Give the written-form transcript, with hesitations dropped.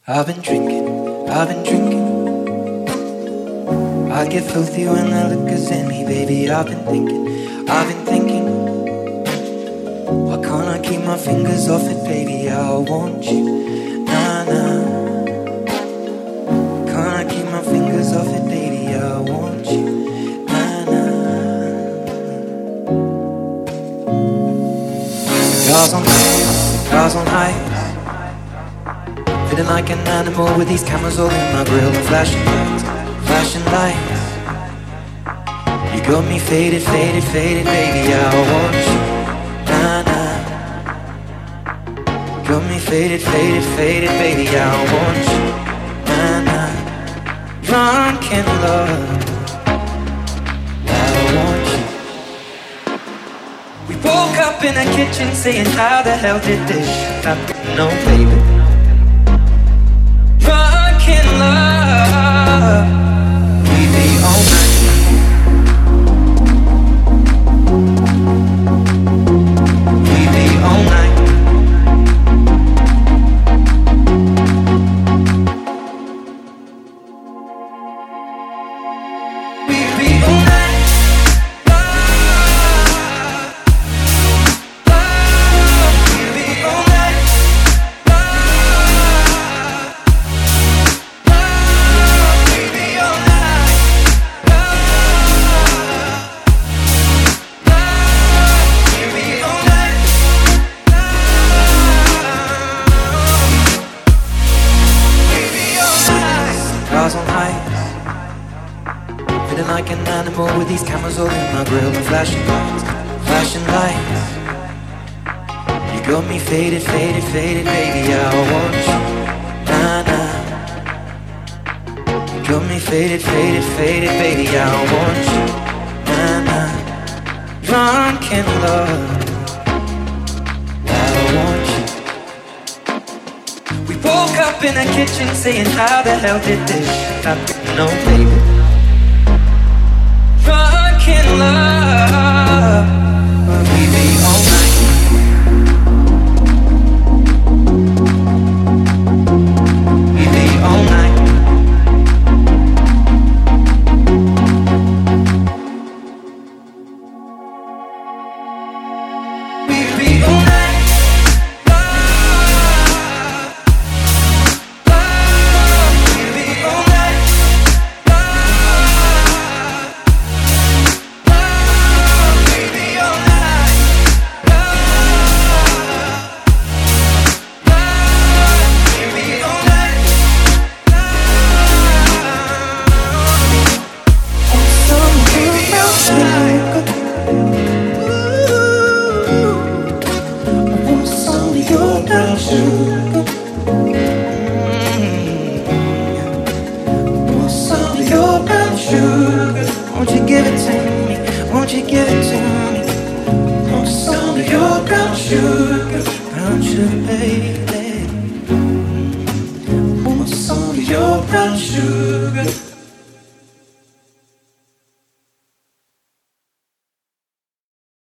I've been drinking, I've been drinking. I get filthy when the liquor's in me, baby. I've been thinking. Why can't I keep my fingers off it, baby? I want you, nah, nah. Can't I keep my fingers off it, baby? I want you, nah, nah. Cars on high. Feeling like an animal with these cameras all in my grill and flashing lights. You got me faded, baby, I want you, nah, nah. Got me faded, baby, I want you, nah, nah. Drunk in love, I want you. We woke up in a kitchen saying, how the hell did this happen? No, baby. Drunk in love, we be all night. We be all night. We be all night. Love, we be all night. Cars on high, feeling like an animal with these cameras all in my grill and flashing lights. You got me faded, baby, I want you, nah, nah. You got me faded, baby, I want you, nah, nah. Drunk in love, I want you. We woke up in a kitchen saying, how the hell did this happen? No, baby. Drunk in love, we be all night. We be all night. We be all night. Won't you give it to me? Won't you give it to me? Want some of your brown sugar, baby. Want some of your brown sugar.